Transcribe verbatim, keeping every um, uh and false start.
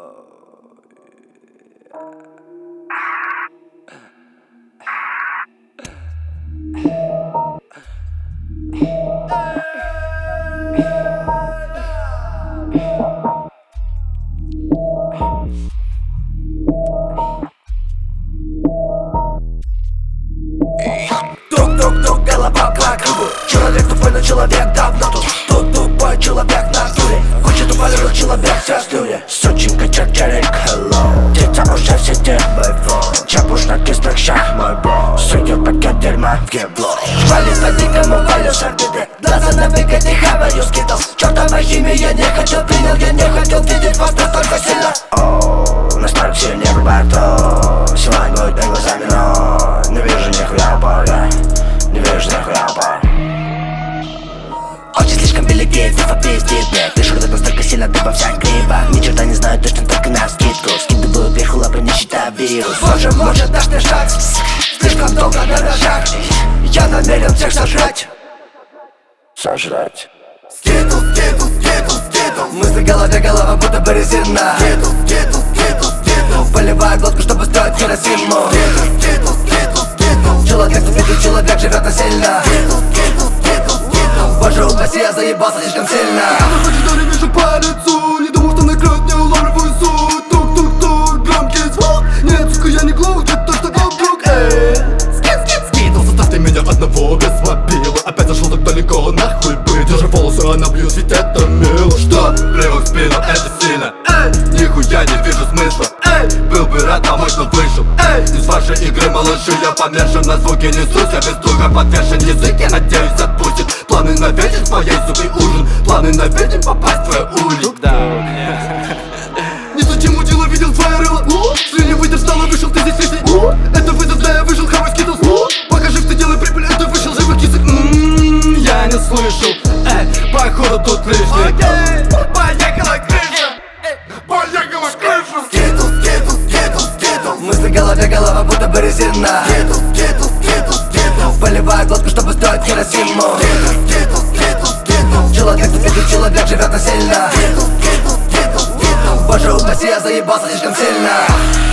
Тук-тук-тук, голова по кругу. Человек тупой, но человек давно тут. Тут тупой человек на стуле. Хочет упалил человек вся стулья. Сучинка, чарчарик, hello. Птица уже в сети, мой флоу. Чапуш на кистых щах, мой бро. Сует пакет дерьма в гебло. Швали по дикому валю шарбиды. Глаза на выгоде, хаваю скитлс. Чёртова химия, я не хотел, принял, я не хотел видеть вас настолько сильно. Оу, настолько сильнее рубато. Сегодня будет перед глазами, но не вижу нихуя упора. Не вижу нихуя упора. Очень слишком великие, фифа пиздит мне. Дышу ртом настолько сильно, дыба вся криво. Ни черта не знаю, точно только на скидку. Скидываю вверху лапы, не считая вирус. Боже, может дашь мне шаг? Слишком долго на ножах. Я намерен всех сожрать. Сожрать. Скидл, скидл, скидл, скидл. Мысли в голове, голова будто бы резина. Скидл, скидл, скидл, скидл. Поливаю глотку, чтобы строить Хиросиму. Скидл, скидл, скидл, скидл. Человек ступит, человек живет насильно. Скидл, скидл, скидл, скидл. Боже упаси, я заебался слишком сильно. Я на не вижу по лицу. Не думал, что накроет, не улавливаю суть. Тук-тук-тук, громкий звук. Нет, сука, я не глух, где то, что вокруг. Эй, скид, скид, скидл. Заставьте меня одного без мобила. Опять зашел так далеко, нахуй быть. Держи волосы, она бьет, ведь это мило. Что? Плевок в спину, это сильно. Эй, нихуя не вижу смысла. Эй, был бы рад помочь, но вышел. Эй, из вашей игры, малыши, я помешан на звуке. Несусь, я без друга подвешен. Язык, я надеюсь, отпустит. Планы на вечер, твоей суки ужин. Планы на вечер, попасть в твою улицу. Не суть ему дело, видел твоя рыла. Слюни вытер, встал и вышел, ты здесь лишний. Это вызов, да, я выжил, хавай скитлс. Покажи, в ты делай прибыль, это вышел живых кисок. Ммм, я не слышал. Эй, походу тут лишний. Окей, поехала крыша. Поехала крыша. Скидл, скидл, скидл, скидл. Мысли в голове, голова будто бы резина. Скидл, скидл, скидл, скидл. Поливаю глотку, чтобы строить Хиросиму. Скидл, скидл, скидл, скидл. Человек ступит, человек живет насильно. Скидл, скидл, скидл, скидл. Боже упаси, я заебался слишком сильно.